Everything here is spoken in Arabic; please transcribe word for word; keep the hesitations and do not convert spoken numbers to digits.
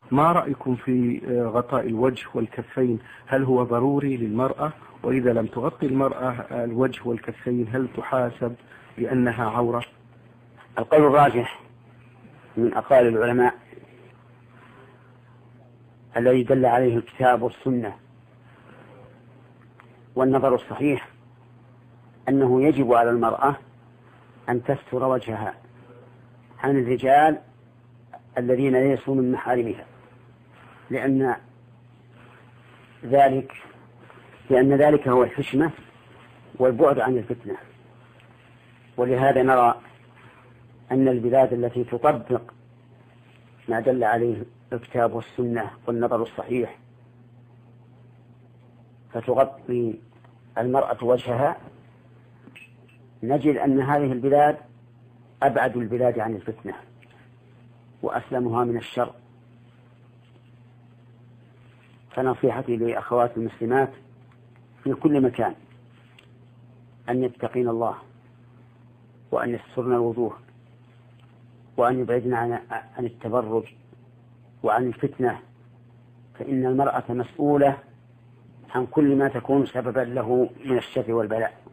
ما رأيكم في غطاء الوجه والكفين؟ هل هو ضروري للمرأة؟ وإذا لم تغطي المرأة الوجه والكفين هل تحاسب بأنها عورة؟ القول الراجح من أقوال العلماء الذي دل عليه الكتاب والسنة والنظر الصحيح أنه يجب على المرأة أن تستر وجهها عن الرجال الذين ليسوا من محارمها، لأن ذلك لأن ذلك هو الحشمة والبعد عن الفتنة. ولهذا نرى أن البلاد التي تطبق ما دل عليه الكتاب والسنة والنظر الصحيح فتغطي المرأة وجهها، نجد أن هذه البلاد أبعد البلاد عن الفتنة وأسلمها من الشر. فنصيحتي لأخوات المسلمات في كل مكان أن يتقين الله وأن يسترن الوجوه وأن يبعدن عن عن التبرج وعن الفتنة، فإن المرأة مسؤولة عن كل ما تكون سببا له من الشر والبلاء.